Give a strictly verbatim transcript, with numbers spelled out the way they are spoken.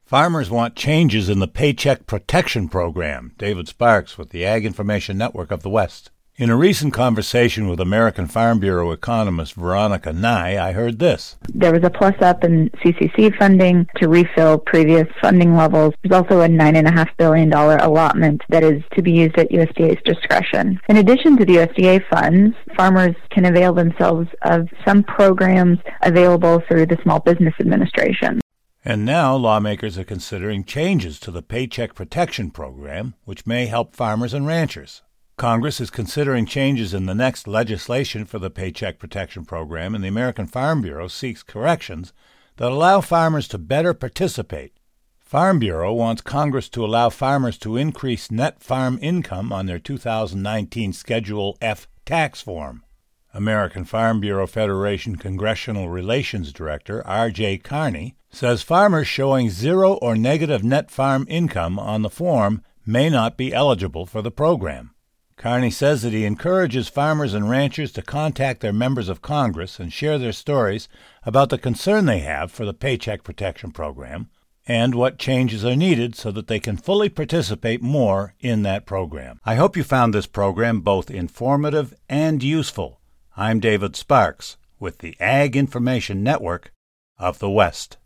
Farmers want changes in the Paycheck Protection Program. David Sparks with the Ag Information Network of the West. In a recent conversation with American Farm Bureau economist Veronica Nye, I heard this. There was a plus-up in C C C funding to refill previous funding levels. There's also a nine point five billion dollars allotment that is to be used at U S D A's discretion. In addition to the U S D A funds, farmers can avail themselves of some programs available through the Small Business Administration. And now lawmakers are considering changes to the Paycheck Protection Program, which may help farmers and ranchers. Congress is considering changes in the next legislation for the Paycheck Protection Program, and the American Farm Bureau seeks corrections that allow farmers to better participate. Farm Bureau wants Congress to allow farmers to increase net farm income on their two thousand nineteen Schedule F tax form. American Farm Bureau Federation Congressional Relations Director R J Carney says farmers showing zero or negative net farm income on the form may not be eligible for the program. Carney says that he encourages farmers and ranchers to contact their members of Congress and share their stories about the concern they have for the Paycheck Protection Program and what changes are needed so that they can fully participate more in that program. I hope you found this program both informative and useful. I'm David Sparks with the Ag Information Network of the West.